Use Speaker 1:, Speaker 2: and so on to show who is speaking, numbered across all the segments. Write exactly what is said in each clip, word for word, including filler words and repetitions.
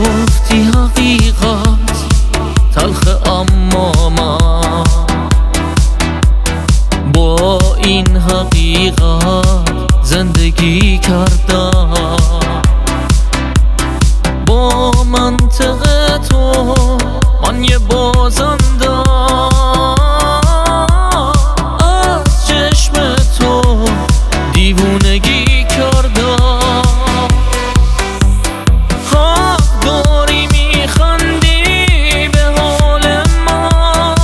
Speaker 1: گفتی حقیقت تلخ، اما من با این حقیقت زندگی کردم. با منطق تو من یه بازندم، از چشم تو دیوونگی کردم. حق داری میخندی به حال من،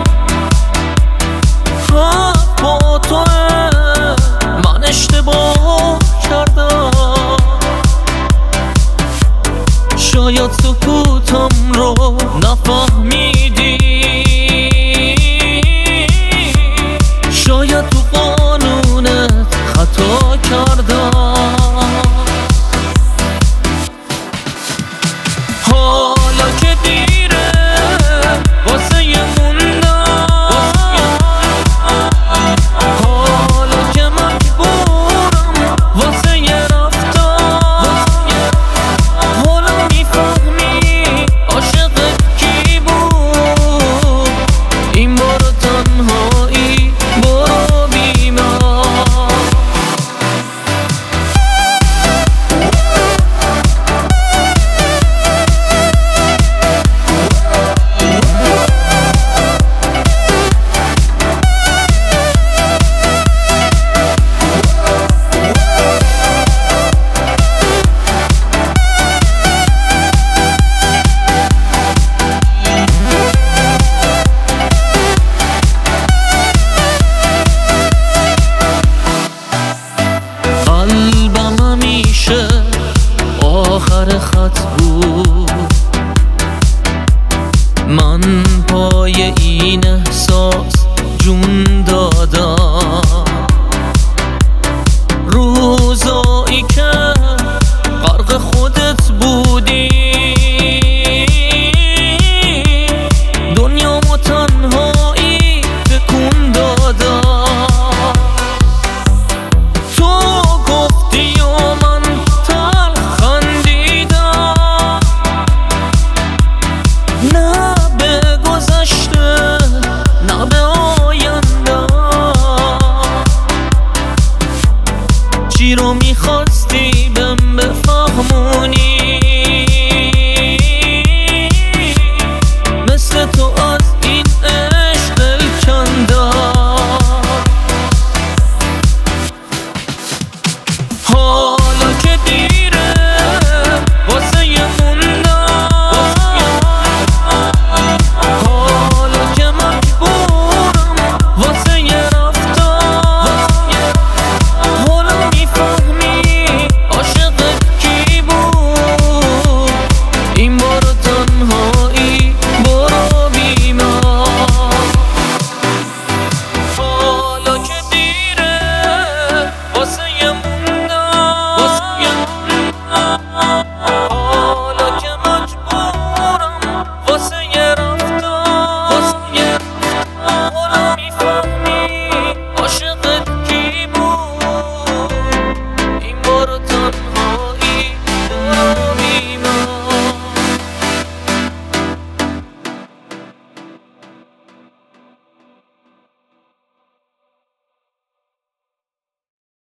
Speaker 1: حق با توه، من اشتباه کردم. شاید سکوتم رو نفهمیدی، شاید تو قانونت خطا کردم. حالا که دیره واسه موندن، حالا که مجبورم واسه رفتن، حالا میفهمی عاشق کی بود. این بار تنهایی برو بی من. قلبم همیشه آخر خط بود،